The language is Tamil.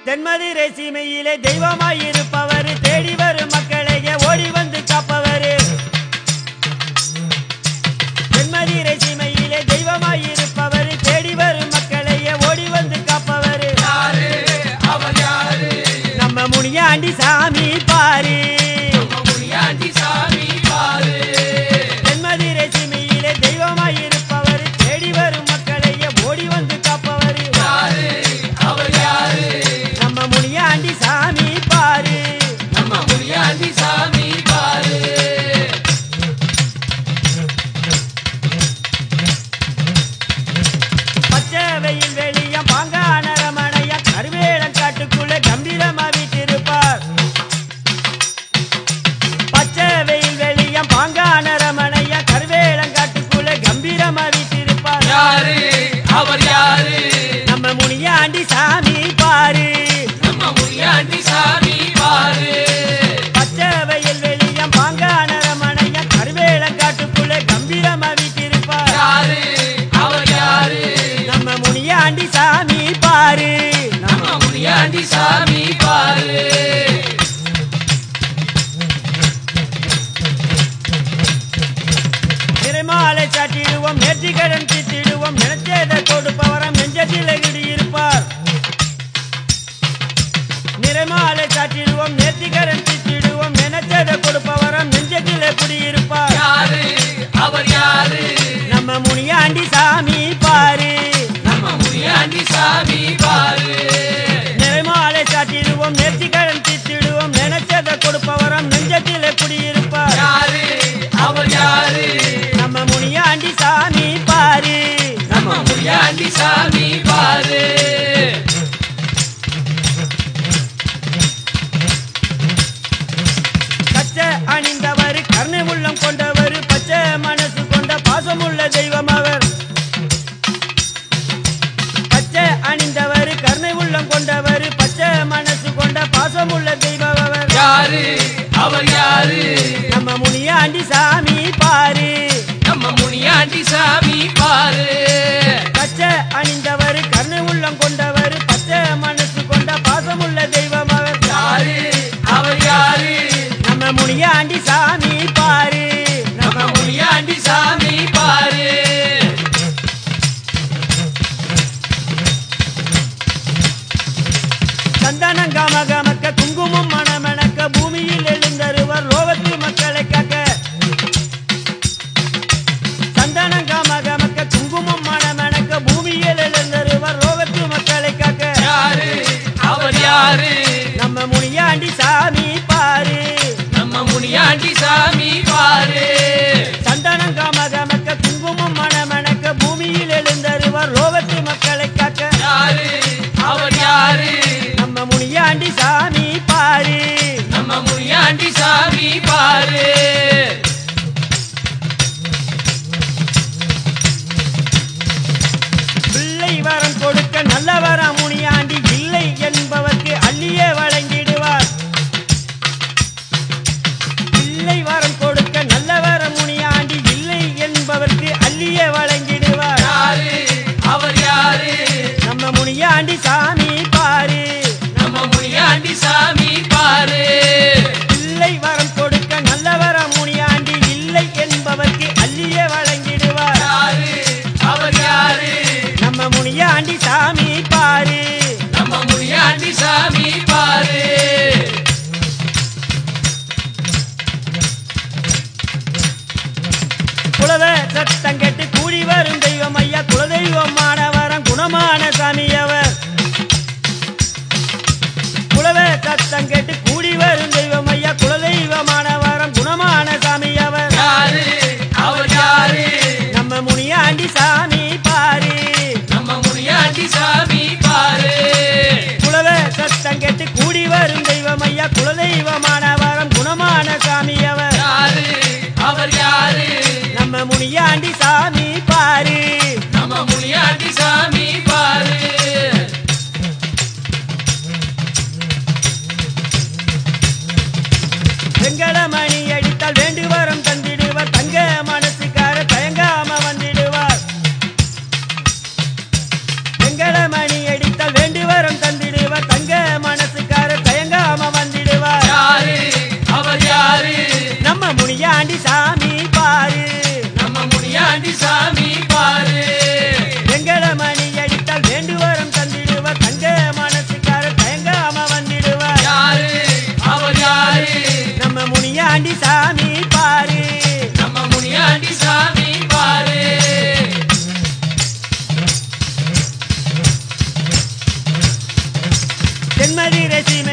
தென்மதுரை சீமையிலே தெய்வமாயிருப்பவர் தேடி வரும் மக்களையே ஓடி வந்து காப்பவர் தென்மதுரை சீமையிலே தெய்வமாயிருப்பவர் தேடி வரும் மக்களையே ஓடி வந்து காப்பவர் யாரு அவர் யாரு நம்ம முனியாண்டி சாமி பாரு முனியாண்டி சாமி பாரு தென்மதுரை சீமையிலே தெய்வமாயிருப்பவர் தேடி வரும் மக்களையே ஓடி வந்து காப்பவர் யாரு அவர் யாரு நம்ம முனியாண்டி சாமி பாரு நம்ம முனியாண்டி சாமி பாரு பச்சை வெயில் வெளியம் பாங்கான ரமணையா கருவேலம் காட்டுக்குள்ளே கம்பீரமா வீட்டிருப்பார் பச்சை வெயில் வெளியம் பாங்கான ரமணையா கருவேலம் காட்டுக்குள்ளே கம்பீரமா வீட்டிருப்பார் யாரு அவர் யாரு நம்ம முனியாண்டி சாமி பாரு நம்ம முனியாண்டி சாமி பாரு பச்சை வெயில் வெளியம் பாங்கான ரமணையா கருவேலம் காட்டுக்குள்ளே கம்பீரமா வீட்டிருப்பார் யாரு அவர் யாரு நம்ம முனியாண்டி சாமி பாரு நம்ம முனியாண்டி சாமி பாரு திருமாலை சாட்டிடுவோம் நேர்த்திக்கடன் தீட்டிடுவோம் நினைச்சதை கொடுப்பவரம் நெஞ்சத்திலே குடியிருப்பார் நிறமாலை சாட்டிடுவோம் நேர்த்திக்கடன் தீட்டிடுவோம் நினைச்சதை கொடுப்பவரம் நெஞ்சத்திலே குடியிருப்பார் யாரு அவர் யாரு நம்ம முனியாண்டி சாமி பாரு நம்ம முனியாண்டி சாமி பாரு நிறமாலை சாட்டிடுவோம் நேர்த்திக்கடன் தீட்டிடுவோம் நினைச்சதை கொடுப்பவரம் நெஞ்சத்திலே குடியிருப்பார் யாரு அவர் யாரு நம்ம முனியாண்டி சாமி பாரு நம்ம முனியாண்டி சாமி பாரு பச்சை அணிந்தவர் கருணை உள்ளம் கொண்டவர் பச்சை மனசு கொண்ட பாசமுள்ள தெய்வம் அவர் பச்சை அணிந்தவர் கருணை உள்ளம் கொண்டவர் பச்சை மனசு கொண்ட பாசமுள்ள தெய்வம் அவர் யாரு அவர் யாரு நம்ம முனியாண்டி சாமி பாரு நம்ம முனியாண்டி சாமி பாரு பச்சை அணிந்தவர் கருணை உள்ளம் கொண்டவர் பச்சை மனசு கொண்ட பாசமுள்ள தெய்வம் அவர் யாரு அவர் யாரு நம்ம முனியாண்டி சாமி பாரு நம்ம முனியாண்டி சாமி பாரு சந்தனம் காமகமக்க குங்குமம் மணமணக்க பூமியில் எழுந்தருவர் லோகத்து மக்களை காக்க சந்தனம் காமகமக்க குங்குமம் மணமணக்க பூமியில் எழுந்தருவர் லோகத்து மக்களை காக்க யாரு அவர் யாரு நம்ம முனியாண்டி சாமி பாரு நம்ம முனியாண்டி சாமி பாரு சந்தனம் காமகமக்க குங்குமம் மணமணக்க பூமியில் எழுந்தருவர் லோகத்து மக்களை காக்க யாரு அவர் யாரு நம்ம முனியாண்டி சாமி பாரு நம்ம முனியாண்டி சாமி பாரு பிள்ளை வரம் கொடுக்க நல்லவரம் முனியாண்டி இல்லை என்பவர்க்கு அள்ளியே வழங்கிடுவார் பிள்ளை வரம் கொடுக்க நல்லவரம் முனியாண்டி இல்லை என்பவர்க்கு அள்ளியே வழங்கிடுவார் யாரு அவர் யாரு நம்ம முனியாண்டி சாமி பாரு நம்ம முனியாண்டி சாமி பாரு பிள்ளை வரம் கொடுக்க நல்லவரம் முனியாண்டி இல்லை என்பவர்க்கு அள்ளியே வழங்கிடுவார் யாரு அவர் யாரு நம்ம முனியாண்டி சாமி பாரு நம்ம முனியாண்டி சாமி பாரு குலவ சத்தம் கேட்டு கூடி வரும் தெய்வம் ஐயா குலதெய்வமானவரம் குணமான சாமி அவர் குலவ சத்தம் கேட்டு கூடி வரும் தெய்வம் ஐயா குலதெய்வமானவரம் குணமான சாமி அவர் யாரு அவர் யாரு நம்ம முனியாண்டி சாமி பாரு நம்ம முனியாண்டி சாமி பாரு குலவ சத்தம் கேட்டு கூடி வரும் தெய்வம் ஐயா குலதெய்வமானவரம் குணமான சாமி அவர் யாரு அவர் யாரு நம்ம முனியாண்டி சாமி பாரு நம்ம முனியாண்டி சாமி பாரு வெங்கடமணி அடித்தால் வேண்டு வரம் தந்திடுவார் தங்க மனசுக்கார தயங்காம வந்திடுவார் வெங்கடமணி அடித்தால் வேண்டு வரம் தந்திடுவார் தங்க முனியாண்டி சாமி பாரு நம்ம முனியாண்டி சாமி பாரு எங்கள மணி அடித்தால் வேண்டுவரம் தந்திடுவார் தங்க மனசுக்கார தயங்காம வந்திடுவார் யாரு அவர் யாரு நம்ம முனியாண்டி சாமி பாரு நம்ம முனியாண்டி சாமி பாரு தென்மதி ரசி